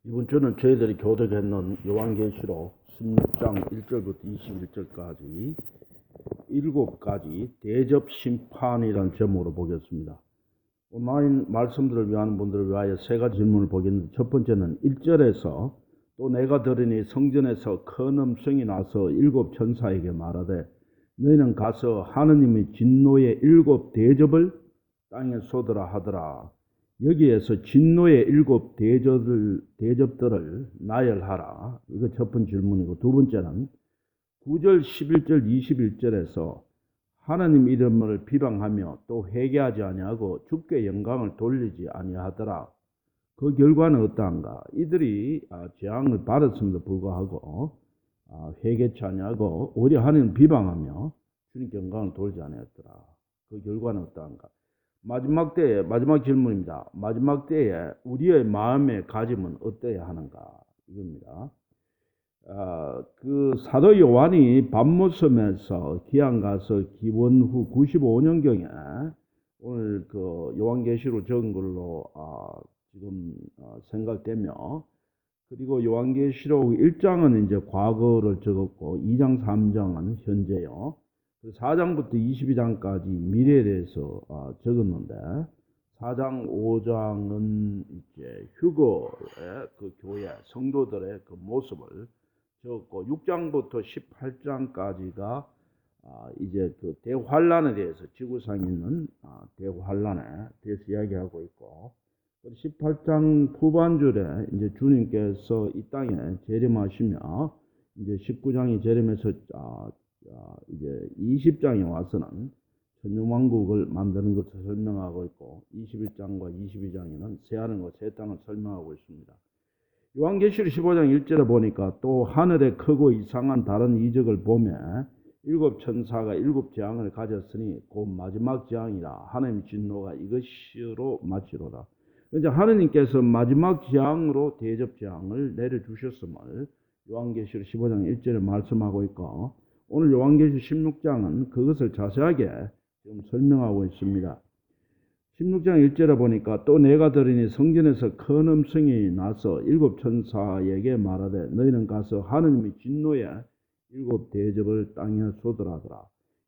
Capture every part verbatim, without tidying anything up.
이번 주는 저희들이 교독했는 요한계시록 십육 장 일 절부터 이십일 절까지 일곱 가지 대접 심판이라는 제목으로 보겠습니다. 온라인 말씀들을 위한 분들을 위하여 세 가지 질문을 보겠는데, 첫 번째는 일 절에서 또 내가 들으니 성전에서 큰 음성이 나서 일곱 천사에게 말하되 너희는 가서 하느님의 진노의 일곱 대접을 땅에 쏟으라 하더라. 여기에서 진노의 일곱 대접을, 대접들을 나열하라. 이거 첫 번째 질문이고, 두 번째는 구 절, 십일 절, 이십일 절에서 하나님 이름을 비방하며 또 회개하지 아니하고 주께 영광을 돌리지 아니하더라. 그 결과는 어떠한가? 이들이 재앙을 받았음에도 불구하고 회개치 아니하고 오히려 하나님을 비방하며 주님께 영광을 돌리지 아니하더라. 그 결과는 어떠한가? 마지막 때에, 마지막 질문입니다. 마지막 때에 우리의 마음의 가짐은 어떠해야 하는가? 이겁니다. 아, 그 사도 요한이 밤모섬에서 기한 가서 기원 후 구십오 년경에 오늘 그 요한계시로 적은 걸로 아, 지금 아, 생각되며, 그리고 요한계시록 일 장은 이제 과거를 적었고 이 장, 삼 장은 현재요. 사 장부터 이십이 장까지 미래에 대해서 아, 적었는데, 사 장, 오 장은 이제 휴거의 그 교회 성도들의 그 모습을 적었고, 육 장부터 십팔 장까지가 아, 이제 그 대환란에 대해서, 지구상에 있는 아, 대환란에 대해서 이야기하고 있고, 십팔 장 후반줄에 이제 주님께서 이 땅에 재림하시며, 이제 십구 장이 재림해서 아, 아, 이제 이십 장에 와서는 천년왕국을 만드는 것을 설명하고 있고, 이십일 장과 이십이 장에는 새하늘과 새 땅을 설명하고 있습니다. 요한계시록 십오 장 일 절에 보니까 또 하늘에 크고 이상한 다른 이적을 보며 일곱 천사가 일곱 재앙을 가졌으니 곧 마지막 재앙이라. 하나님 진노가 이것으로 마치로다. 이제 하느님께서 마지막 재앙으로 대접 재앙을 내려주셨음을 요한계시록 십오 장 일 절에 말씀하고 있고, 오늘 요한계시록 십육 장은 그것을 자세하게 지금 설명하고 있습니다. 십육 장 일 절에 보니까 또 내가 들으니 성전에서 큰 음성이 나서 일곱 천사에게 말하되 너희는 가서 하느님의 진노의 일곱 대접을 땅에 쏟으라더라.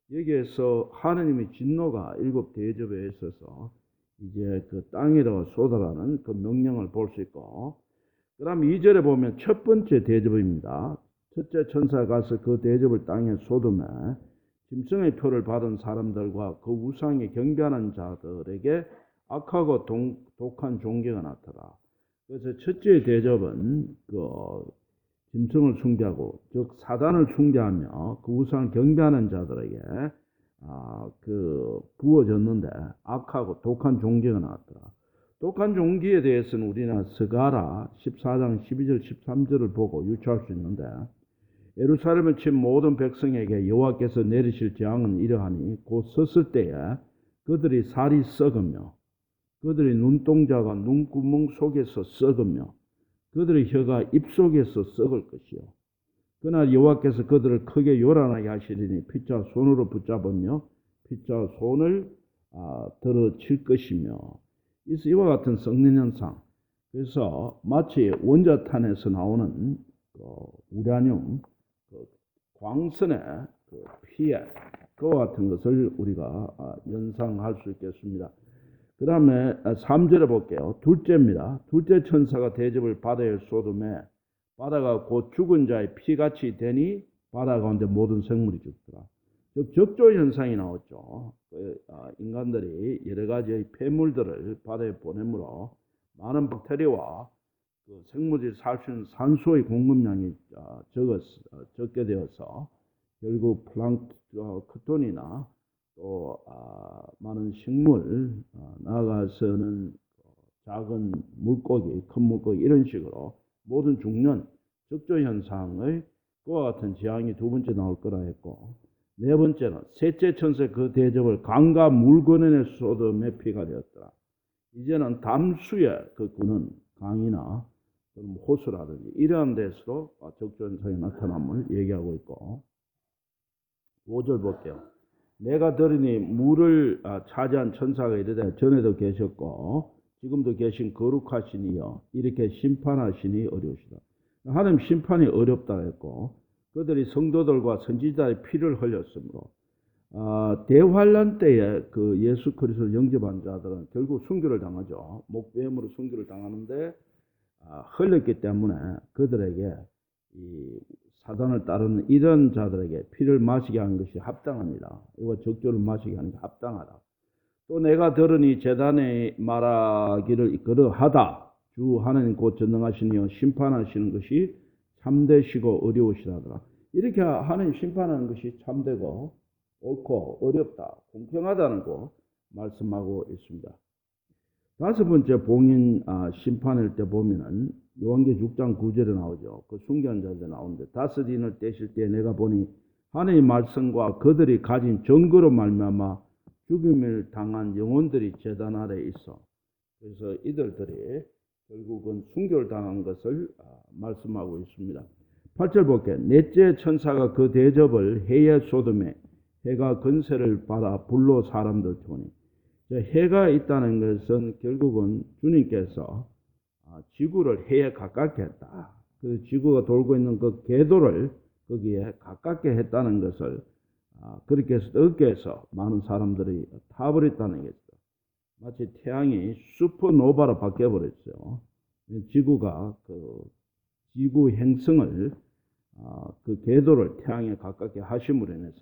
여기에서 하느님의 진노가 일곱 대접에 있어서 이제 그 땅에다가 쏟아라는 그 명령을 볼 수 있고, 그 다음 이 절에 보면 첫 번째 대접입니다. 첫째 천사가 가서 그 대접을 땅에 쏟으며 짐승의 표를 받은 사람들과 그 우상에 경배하는 자들에게 악하고 동, 독한 종교가 나타나. 그래서 첫째 대접은 그 짐승을 숭배하고, 즉 사단을 숭배하며 그 우상을 경배하는 자들에게 아, 그 부어졌는데, 악하고 독한 종교가 나왔더라. 독한 종기에 대해서는 우리는 스가랴 십사 장 십이 절 십삼 절을 보고 유추할 수 있는데, 예루살렘을 친 모든 백성에게 여호와께서 내리실 재앙은 이러하니 곧 섰을 때에 그들이 살이 썩으며 그들의 눈동자가 눈구멍 속에서 썩으며 그들의 혀가 입속에서 썩을 것이요. 그날 여호와께서 그들을 크게 요란하게 하시리니 피차 손으로 붙잡으며 피차 손을 아, 들어 칠 것이며. 이와 같은 썩는 현상. 그래서 마치 원자탄에서 나오는 그 우라늄 그 광선의 그 피해, 그와 같은 것을 우리가 아, 연상할 수 있겠습니다. 그 다음에 삼 절에 볼게요. 둘째입니다. 둘째 천사가 대접을 바다에 쏟음에 바다가 곧 죽은 자의 피같이 되니 바다 가운데 모든 생물이 죽더라. 즉 적조 현상이 나왔죠. 인간들이 여러 가지의 폐물들을 바다에 보내므로 많은 박테리아와 그 생물들이 살 수 있는 산소의 공급량이 적었, 적게 되어서 결국 플랑크톤이나 또 아, 많은 식물, 아, 나아가서는 작은 물고기, 큰 물고기, 이런 식으로 모든 죽는 적조 현상의 그와 같은 재앙이 두 번째 나올 거라 했고, 네 번째는 셋째 천사의 그 대접을 강과 물건에 쏟음의 피가 되었더라. 이제는 담수의 그 구는 강이나 호수라든지 이러한 데서도 적조 현상이 나타남을 얘기하고 있고, 오 절 볼게요. 내가 들으니 물을 차지한 천사가 이르되 전에도 계셨고 지금도 계신 거룩하시니여 이렇게 심판하시니 어려우시다. 하나님 심판이 어렵다 했고 그들이 성도들과 선지자의 피를 흘렸으므로 아, 대환란 때에 그 예수 그리스도를 영접한 자들은 결국 순교를 당하죠. 목배임으로 순교를 당하는데 아, 흘렸기 때문에 그들에게 이 사단을 따르는 이런 자들에게 피를 마시게 하는 것이 합당합니다. 이거 적조를 마시게 하는 게 합당하다. 또 내가 들으니 제단에 말하기를 그러하다. 주 하나님 곧 전능하시니여 심판하시는 것이 참되시고 어려우시다더라. 이렇게 하나님 심판하는 것이 참되고 옳고 어렵다, 공평하다는 거 말씀하고 있습니다. 다섯 번째 봉인 아, 심판일 때 보면은 요한계시록 육 장 구 절에 나오죠. 그 순교한 자들 나오는데 다섯 인을 떼실 때 내가 보니 하나님의 말씀과 그들이 가진 증거로 말미암아 죽임을 당한 영혼들이 제단 아래 있어. 그래서 이들들이 결국은 순교를 당한 것을 아, 말씀하고 있습니다. 팔 절 볼게요. 넷째 천사가 그 대접을 해의 소돔에 해가 근세를 받아 불로 사람들 주니 해가 있다는 것은 결국은 주님께서 지구를 해에 가깝게 했다. 그 지구가 돌고 있는 그 궤도를 거기에 가깝게 했다는 것을 그렇게 해서 어깨 해서 많은 사람들이 타버렸다는 것이죠. 마치 태양이 슈퍼노바로 바뀌어버렸죠. 지구가 그 지구 행성을 그 궤도를 태양에 가깝게 하심으로 인해서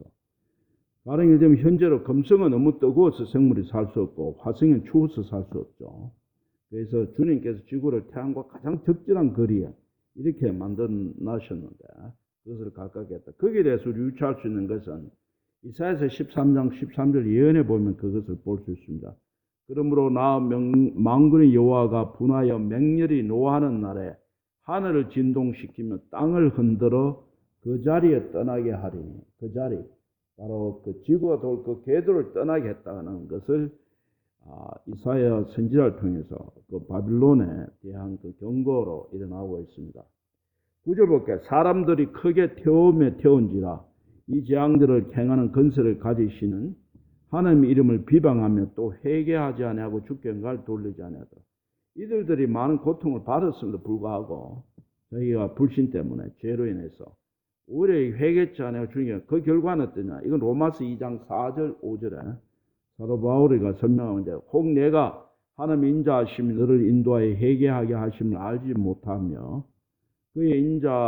가령 예를 들면 현재로 금성은 너무 뜨거워서 생물이 살 수 없고 화성은 추워서 살 수 없죠. 그래서 주님께서 지구를 태양과 가장 적절한 거리에 이렇게 만들어 놨었는데 그것을 가깝게 했다. 거기에 대해서 유추할 수 있는 것은 이사야서 십삼 장 십삼 절 예언에 보면 그것을 볼 수 있습니다. 그러므로 나 만군의 여호와가 분하여 맹렬히 노하는 날에 하늘을 진동시키며 땅을 흔들어 그 자리에 떠나게 하리니 그 자리 바로 그 지구가 돌 그 궤도를 떠나게 했다는 것을 아, 이사야 선지자를 통해서 그 바빌론에 대한 그 경고로 일어나고 있습니다. 구 절 볼게요. 사람들이 크게 태우며 태운지라 이 재앙들을 행하는 건설을 가지시는 하나님의 이름을 비방하며 또 회개하지 아니하고 주께 영광을 돌리지 아니하더라. 이들들이 많은 고통을 받았음에도 불구하고 저희가 불신 때문에 죄로 인해서 오히려 회개치 아니하고 주님께 그 결과는 어떠냐. 이건 로마서 이 장 사 절 오 절에 사도 바울이가 설명하는데 혹 내가 하나님의 인자하심이 너를 인도하여 회개하게 하심을 알지 못하며 그의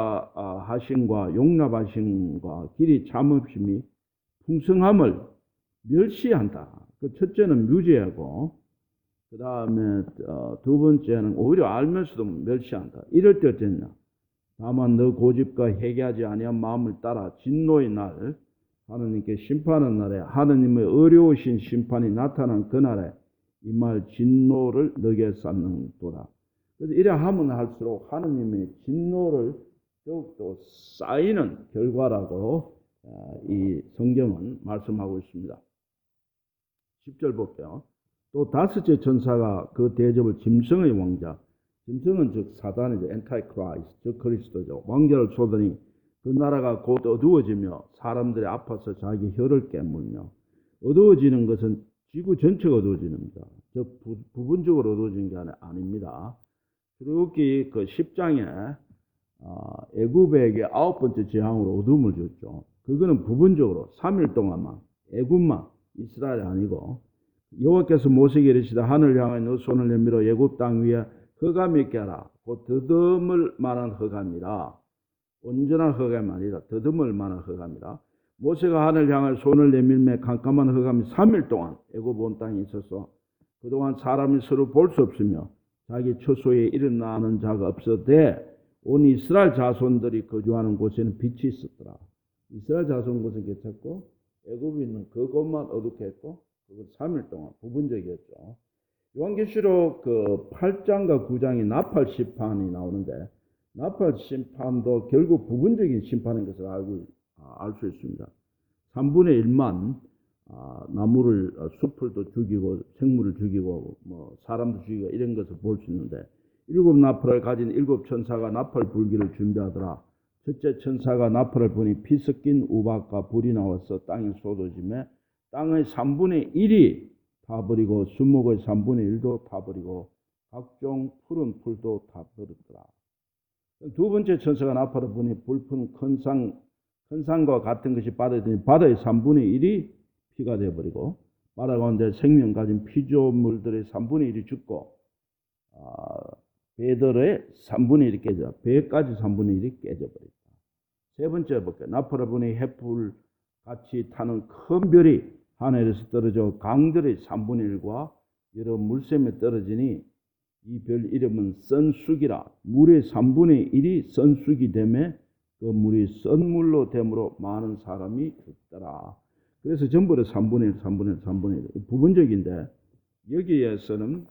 인자하심과 용납하심과 길이 참으심이 풍성함을 멸시한다. 그 첫째는 무죄하고 그 다음에 두 번째는 오히려 알면서도 멸시한다. 이럴 때 어땠냐. 다만 너 고집과 회개하지 아니한 마음을 따라 진노의 날 하나님께 심판하는 날에 하나님의 어려우신 심판이 나타난 그날에 이 말 진노를 너게 쌓는도다. 그래서 이래 하면 할수록 하나님의 진노를 더욱더 쌓이는 결과라고 이 성경은 말씀하고 있습니다. 십 절 볼게요. 또 다섯째 천사가 그 대접을 짐승의 왕자, 짐승은 즉 사단이죠. 엔타이크라이스트, 즉 그리스도죠. 왕자를 쏘더니 그 나라가 곧 어두워지며 사람들이 아파서 자기 혀를 깨물며 어두워지는 것은 지구 전체가 어두워지는 겁니다. 즉 부, 부분적으로 어두워지는 게 아닙니다. 그렇게 그 십 장에 어, 애굽에게 아홉 번째 재앙으로 어둠을 줬죠. 그거는 부분적으로 삼 일 동안만 애굽만 이스라엘이 아니고 여호와께서 모세에게 이르시되 하늘을 향하여 너 손을 내밀어 애굽 땅 위에 흑암이 있게 하라. 곧 더듬을 만한 흑암이라. 온전한 흑암이 아니라 더듬을 만한 흑암이라. 모세가 하늘을 향하여 손을 내밀매 깜깜한 흑암이 삼 일 동안 애굽 온 땅에 있어서 그동안 사람이 서로 볼 수 없으며 자기 처소에 일어나는 자가 없어되 온 이스라엘 자손들이 거주하는 곳에는 빛이 있었더라. 이스라엘 자손 곳은 괜찮고 애굽에 있는 그곳만 어둡게 했고 그것 삼 일 동안 부분적이었죠. 요한계시록 그 팔 장과 구 장이 나팔 심판이 나오는데 나팔 심판도 결국 부분적인 심판인 것을 알고 알 수 있습니다. 삼분의 일만 아, 나무를 숲을도 죽이고 생물을 죽이고 뭐 사람도 죽이고 이런 것을 볼 수 있는데 일곱 나팔을 가진 일곱 천사가 나팔 불기를 준비하더라. 첫째 천사가 나팔을 부니 피 섞인 우박과 불이 나와서 땅에 쏟아지며 땅의 삼분의 일이 타버리고 수목의 삼분의 일도 타버리고 각종 푸른 풀도 다 버렸더라. 두 번째 천사가 나팔을 부니 불픈 큰 상, 큰 산과 같은 것이 바다에 드니 바다의 삼분의 일이 피가 되어버리고 바다 가운데 생명 가진 피조물들의 삼분의 일이 죽고 아, 배들의 삼분의 일이 깨져 배까지 삼분의 일이 깨져버렸다. 세 번째 볼게요. 나팔을 부니 햇불 같이 타는 큰 별이 하늘에서 떨어져 강들의 삼분의 일과 여러 물샘에 떨어지니 이 별 이름은 선수기라. 물의 삼분의 일이 선수기 되매 그 물이 썬물로 되므로 많은 사람이 죽더라. 그래서 전부 다 삼분의 일, 삼분의 일, 삼분의 일. 부분적인데 여기에서는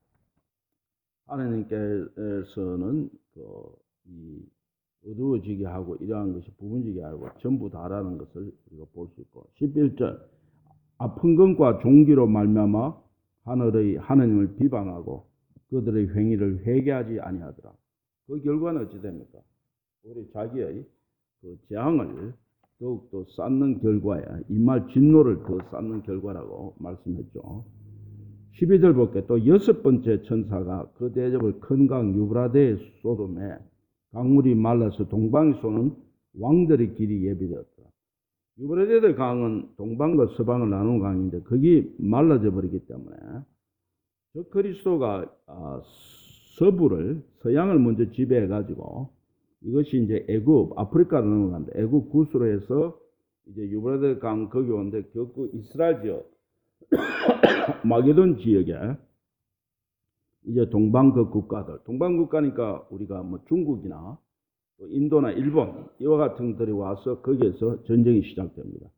하나님께서는 그 이 어두워지게 하고 이러한 것이 부분적이 아니고 전부 다라는 것을 우리가 볼 수 있고 십일 절 아픈 것과 종기로 말미암아 하늘의 하나님을 비방하고 그들의 행위를 회개하지 아니하더라. 그 결과는 어찌 됩니까? 우리 자기의 그 재앙을 더욱더 쌓는 결과야. 이 말 진노를 더 쌓는 결과라고 말씀했죠. 십이 절 볼게. 또 여섯 번째 천사가 그 대접을 큰 강 유브라데에 쏟음에 강물이 말라서 동방이 쏘는 왕들의 길이 예비되었더라. 유브라데 강은 동방과 서방을 나누는 강인데 거기 말라져 버리기 때문에 저 그리스도가 서부를 서양을 먼저 지배해 가지고 이것이 이제 애굽 아프리카로 넘어간다. 애굽 구스로 해서 이제 유브라데 강 거기 오는데 결국 이스라엘 지역 마게돈 지역에 이제 동방 그 국가들 동방 국가니까 우리가 뭐 중국이나 또 인도나 일본 이와 같은 것들이 와서 거기에서 전쟁이 시작됩니다.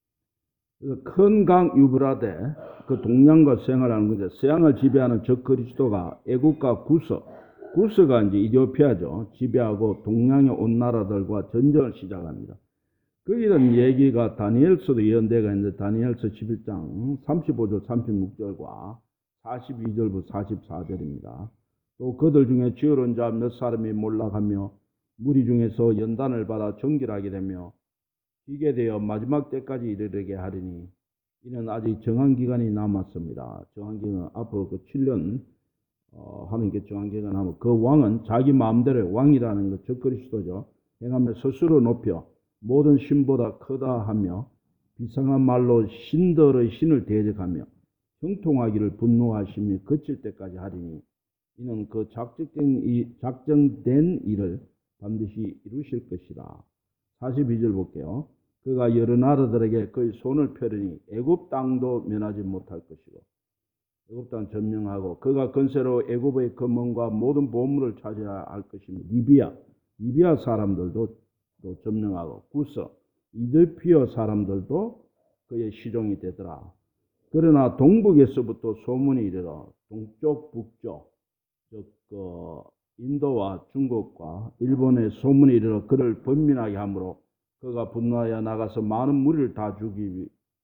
큰 강 유브라데 그 동양과 서양을 건데 서양을 지배하는 저 그리스도가 애국과 구서 구서가 이제 이디오피아죠. 지배하고 동양의 온 나라들과 전쟁을 시작합니다. 거기는 얘기가 다니엘서도 예언대가 있는데 다니엘서 십일 장 삼십오 절 삼십육 절과 사십이 절부터 사십사 절입니다. 또 그들 중에 지혜로운 자 몇 사람이 몰락하며 무리 중에서 연단을 받아 정결하게 되며 이게 되어 마지막 때까지 이르게 하리니 이는 아직 정한 기간이 남았습니다. 정한 기간 앞으로 그 칠 년 어, 하는 게 정한 기간 남아 그 왕은 자기 마음대로 왕이라는 것 저 그리스도죠. 행하며 스스로 높여 모든 신보다 크다 하며 비상한 말로 신들의 신을 대적하며 형통하기를 분노하심이 그칠 때까지 하리니 이는 그 작정된, 이, 작정된 일을 반드시 이루실 것이라. 사십이 절 볼게요. 그가 여러 나라들에게 그의 손을 펴르니 애굽 땅도 면하지 못할 것이고 애굽 땅 점령하고 그가 건세로 애굽의 금은과 모든 보물을 차지해야 할 것이며 리비아 리비아 사람들도 또 점령하고 구서 이디오피아 사람들도 그의 시종이 되더라. 그러나 동북에서부터 소문이 이르러 동쪽 북쪽 즉 그 인도와 중국과 일본의 소문이 이르러 그를 번민하게 하므로 그가 분노하여 나가서 많은 무리를 다 죽이며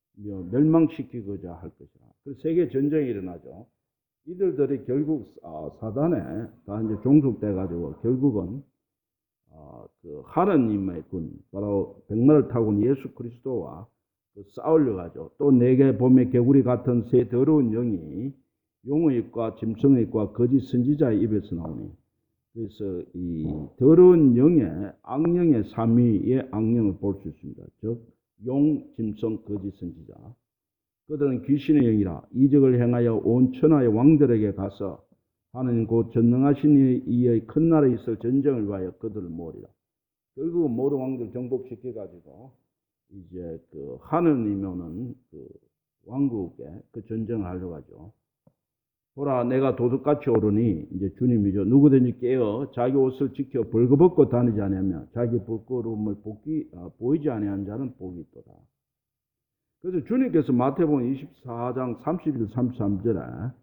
멸망시키고자 할 것이라. 그 세계 전쟁이 일어나죠. 이들들이 결국 사단에 다 이제 종속돼 가지고 결국은 그 하나님의 군 바로 백마를 타고 온 예수 그리스도와 싸우려 하죠. 또 내게 봄에 개구리 같은 새 더러운 영이 용의 입과 짐승의 입과 거짓 선지자의 입에서 나오니 그래서 이 더러운 영의 악령의 삼위의 악령을 볼 수 있습니다. 즉 용, 짐승, 거짓 선지자. 그들은 귀신의 영이라 이적을 행하여 온 천하의 왕들에게 가서 하나님 곧 전능하신 이의 큰 나라에 있을 전쟁을 위하여 그들을 모으리라. 결국 모든 왕들 정복시켜 가지고 이제 그 하느님이 오는 그 왕국에 그 전쟁을 하려고 하죠. 보라 내가 도둑같이 오르니 이제 주님이죠. 누구든지 깨어 자기 옷을 지켜 벌거벗고 다니지 아니하며 자기 부끄러움을 복기, 아, 보이지 아니한 자는 복이 있도다. 그래서 주님께서 마태복음 이십사 장 삼십일 삼십삼 절에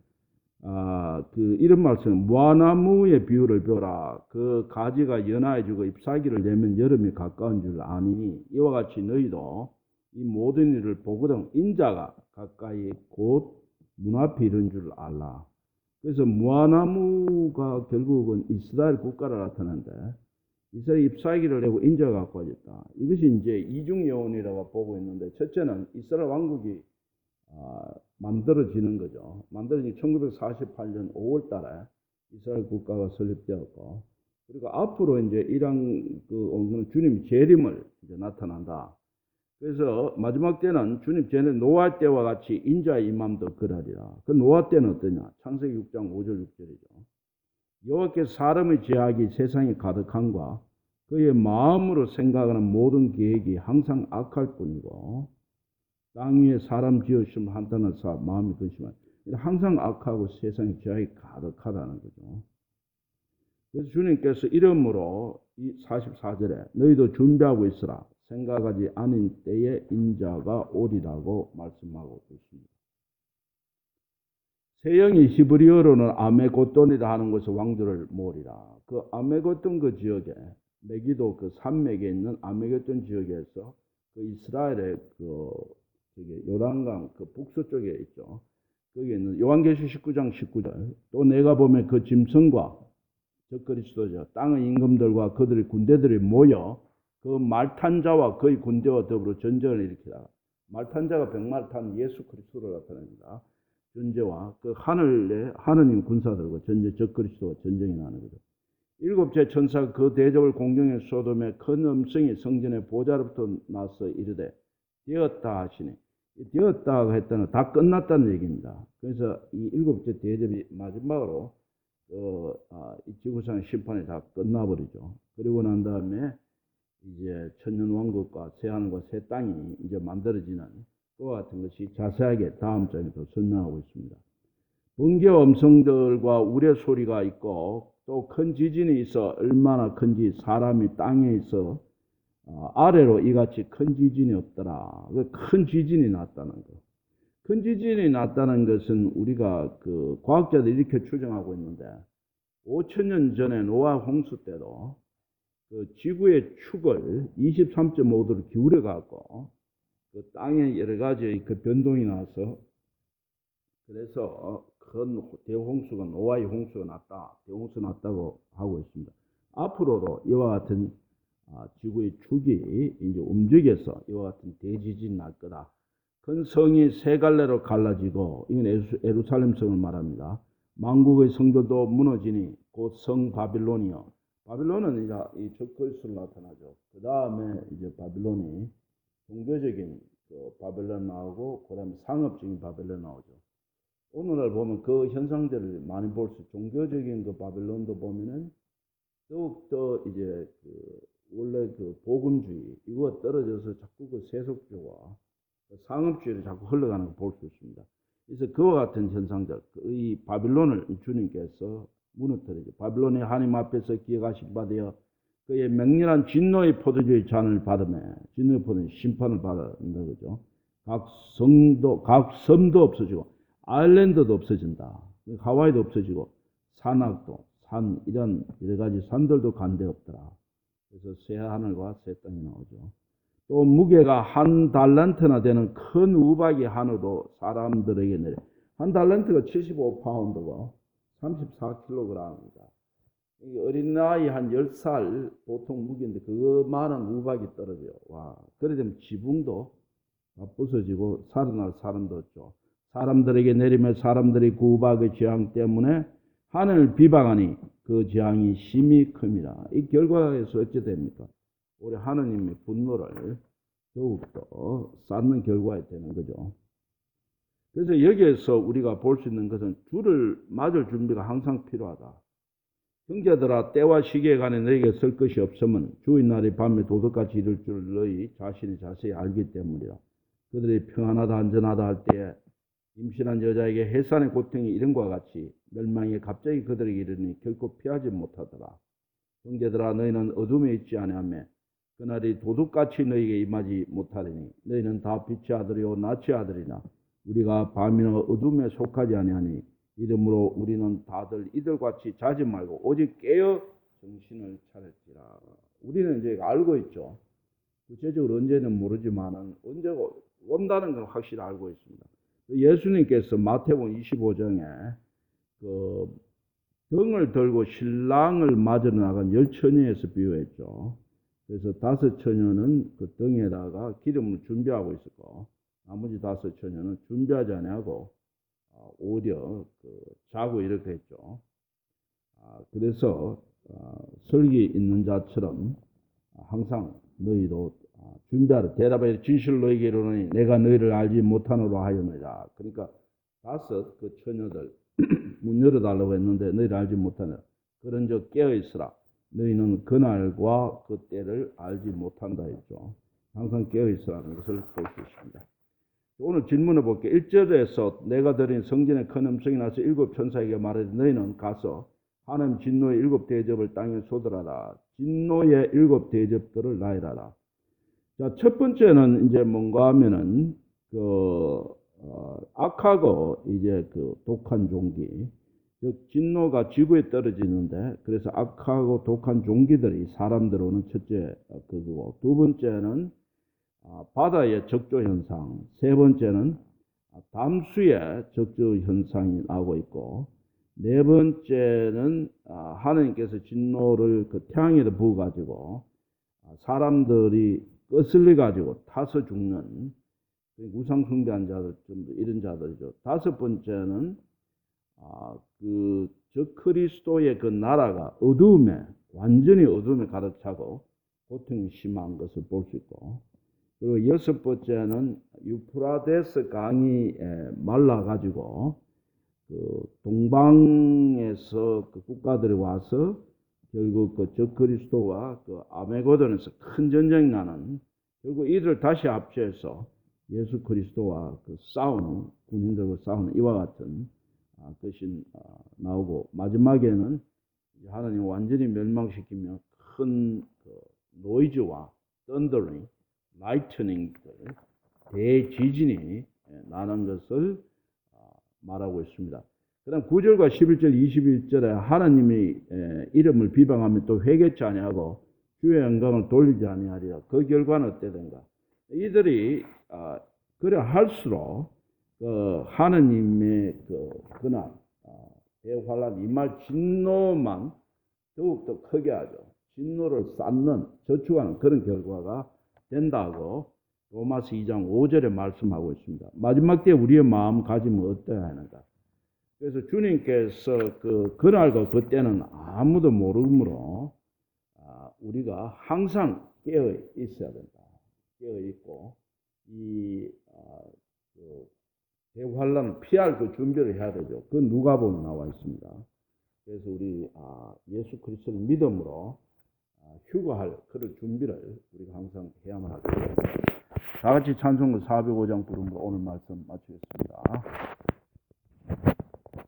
아, 그 이런 말씀 무화나무의 비유를 벼라. 그 가지가 연하해지고 잎사귀를 내면 여름이 가까운 줄 아니니 이와 같이 너희도 이 모든 일을 보거든 인자가 가까이 곧 눈앞에 이른 줄 알라. 그래서 무화나무가 결국은 이스라엘 국가를 나타내는데 이스라엘 잎사귀를 내고 인자가 갖고 와졌다. 이것이 이제 이중여운이라고 보고 있는데 첫째는 이스라엘 왕국이 아, 만들어지는 거죠. 만들어진 천구백사십팔 년 오월 달에 이스라엘 국가가 설립되었고, 그리고 앞으로 이제 이랑 그 주님 재림을 이제 나타난다. 그래서 마지막 때는 주님 전에 노아 때와 같이 인자의 임함도 그러리라. 그 노아 때는 어떠냐? 창세기 육 장 오 절 육 절이죠. 여호와께서 사람의 죄악이 세상에 가득함과 그의 마음으로 생각하는 모든 계획이 항상 악할 뿐이고 땅 위에 사람 지으심을 한탄한 사 마음이 근심한 항상 악하고 세상에 죄악이 가득하다는 거죠. 그래서 주님께서 이러므로 이 사십사 절에 너희도 준비하고 있으라. 생각하지 않은 때에 인자가 오리라고 말씀하고 있습니다. 세형이 히브리어로는 아메고돈이라 하는 곳에 왕들을 모으리라. 그 아메고돈 그 지역에 메기도 그 산맥에 있는 아메고돈 지역에서 그 이스라엘의 그 저기 요단강 그 북서쪽에 있죠. 거기에 있는 요한계시록 십구 장 십구 절. 또 내가 보면 그 짐승과 저 그리스도죠. 땅의 임금들과 그들의 군대들이 모여 그 말탄 자와 그의 군대와 더불어 전쟁을 일으키다. 말탄 자가 백말탄 예수 그리스도를 나타냅니다. 전제와 그 하늘에 하느님 군사들과 전제 적 그리스도와 전쟁이 나는 거죠. 일곱째 천사가 그 대접을 공경에 소돔에 큰 음성이 성전의 보좌로부터 나서 이르되 되었다 하시니 되었다 했다는 다 끝났다는 얘기입니다. 그래서 이 일곱째 대접이 마지막으로 어, 아, 이 지구상의 심판이 다 끝나버리죠. 그리고 난 다음에 이제 천년왕국과 새하늘과 새 땅이 이제 만들어지는 그와 같은 것이 자세하게 다음 장에서 설명하고 있습니다. 번개와 음성들과 우레 소리가 있고 또 큰 지진이 있어 얼마나 큰지 사람이 땅에 있어 어, 아래로 이같이 큰 지진이 없더라. 큰 지진이 났다는 거. 큰 지진이 났다는 것은 우리가 그 과학자들이 이렇게 추정하고 있는데 오천 년 전에 노아 홍수 때도 그 지구의 축을 이십삼 점 오 도로 기울여 갖고 그 땅에 여러 가지 그 변동이 나서 그래서 큰 대홍수가 노아의 홍수가 났다, 대홍수 났다고 하고 있습니다. 앞으로도 이와 같은 지구의 축이 이제 움직여서 이와 같은 대지진이 날 거다. 큰 성이 세 갈래로 갈라지고 이건 예루살렘 성을 말합니다. 만국의 성도도 무너지니 곧 성 바빌론이요. 바빌론은 이제 이 적그리스도로 나타나죠. 그 다음에 이제 바빌론이 종교적인 그 바벨론 나오고 그다음에 상업적인 바벨론 나오죠. 오늘날 보면 그 현상들을 많이 볼 수, 종교적인 그 바벨론도 보면은 더욱 더 이제 그 원래 그 복음주의 이거 떨어져서 자꾸 그 세속주와 그 상업주의를 자꾸 흘러가는 걸 볼 수 있습니다. 그래서 그와 같은 현상들, 이 바빌론을 주님께서 무너뜨리죠. 바빌론이 하나님 앞에서 기억하신 바 되어 그의 맹렬한 진노의 포도주의 잔을 받으며 진노의 포도주의 심판을 받는다 그죠. 각 성도, 각 섬도 없어지고 아일랜드도 없어진다. 하와이도 없어지고 산악도, 산 이런 여러 가지 산들도 간데 없더라. 그래서 새 하늘과 새 땅이 나오죠. 또 무게가 한 달란트나 되는 큰 우박이 하늘로 사람들에게 내려. 한 달란트가 칠십오 파운드고 삼십사 킬로그램입니다. 어린아이 한 열 살 보통 무게인데 그만한 우박이 떨어져요. 와, 그래 되면 지붕도 다 부서지고 살아날 사람도 없죠. 사람들에게 내리며 사람들이 그 우박의 재앙 때문에 하늘을 비방하니 그 재앙이 심히 큽니다. 이 결과에서 어찌 됩니까? 우리 하느님의 분노를 더욱더 쌓는 결과가 되는 거죠. 그래서 여기에서 우리가 볼 수 있는 것은 주를 맞을 준비가 항상 필요하다. 형제들아 때와 시기에 관해 너에게 쓸 것이 없으면 주의 날이 밤에 도둑같이 이를 줄 너희 자신이 자세히 알기 때문이다. 그들이 평안하다 안전하다 할 때에 임신한 여자에게 해산의 고통이 이른과 같이 멸망이 갑자기 그들에게 이르니 결코 피하지 못하더라. 형제들아 너희는 어둠에 있지 아니하며 그날이 도둑같이 너희에게 임하지 못하리니 너희는 다 빛의 아들이요 낯의 아들이나 우리가 밤이나 어둠에 속하지 아니하니 이러므로 우리는 다들 이들같이 자지 말고 오직 깨어 정신을 차렸지라. 우리는 이제 알고 있죠. 구체적으로 언제는 모르지만은 언제가 온다는 건 확실히 알고 있습니다. 예수님께서 마태복음 이십오 장에 그 등을 들고 신랑을 맞으러 나간 열 처녀에서 비유했죠. 그래서 다섯 처녀는 그 등에다가 기름을 준비하고 있었고 나머지 다섯 처녀는 준비하지 아니하고 오히려 그 자고 이렇게 했죠. 아, 그래서 아, 설기 있는 자처럼 항상 너희도 아, 준비하라. 대답하여 진실 너희에게 이르노니 내가 너희를 알지 못하노라 하였느니라. 그러니까 다섯 그 처녀들 문 열어달라고 했는데 너희를 알지 못하느라. 그런즉 깨어있으라. 너희는 그날과 그 때를 알지 못한다 했죠. 항상 깨어있으라는 것을 볼 수 있습니다. 오늘 질문해 볼게요. 일 절에서 내가 드린 성전의 큰 음성이 나서 일곱 천사에게 말하되 너희는 가서 하나님 진노의 일곱 대접을 땅에 쏟으라라. 진노의 일곱 대접들을 나열하라. 자, 첫 번째는 이제 뭔가 하면은 그 어, 악하고 이제 그 독한 종기, 즉 진노가 지구에 떨어지는데 그래서 악하고 독한 종기들이 사람들 오는 첫째 그거고, 두 번째는 바다의 적조 현상, 세 번째는 담수의 적조 현상이 나오고 있고, 네 번째는 하나님께서 진노를 그 태양에다 부어가지고 사람들이 거슬려 가지고 타서 죽는 우상 숭배한 자들, 이런 자들이죠. 다섯 번째는 아, 그 적그리스도의 그 나라가 어두움에, 완전히 어두움에 가득 차고 고통이 심한 것을 볼 수 있고, 그리고 여섯 번째는 유프라데스 강이 말라가지고 그 동방에서 그 국가들이 와서 결국 그 적그리스도와 그 아메고돈에서 큰 전쟁이 나는, 결국 이들 다시 합쳐서 예수 그리스도와 그 싸우는, 군인들과 싸우는 이와 같은 것이 나오고, 마지막에는 하나님 완전히 멸망시키며 큰 그 노이즈와 썬더링, 라이트닝들, 대지진이 나는 것을 말하고 있습니다. 그 다음 구 절과 십일 절, 이십일 절에 하나님의 이름을 비방하며 또 회개치 아니하고 주의 영광을 돌리지 아니하리라. 그 결과는 어때든가? 이들이 그래 할수록 그 하나님의 그 그날 대환란 이말 진노만 더욱더 크게 하죠. 진노를 쌓는, 저축하는 그런 결과가 된다고 로마서 이 장 오 절에 말씀하고 있습니다. 마지막 때 우리의 마음가짐은 어떠해야 하는가? 그래서 주님께서 그 그날과 그때는 아무도 모르므로 우리가 항상 깨어 있어야 된다. 깨어 있고 이 그 대환란을 피할 그 준비를 해야 되죠. 그 누가복음에 나와 있습니다. 그래서 우리 예수 그리스도를 믿음으로 휴거할 그런 준비를 우리가 항상 해야만 하겠습니다. 다 같이 찬송가 사백오 장 부르는 오늘 말씀 마치겠습니다.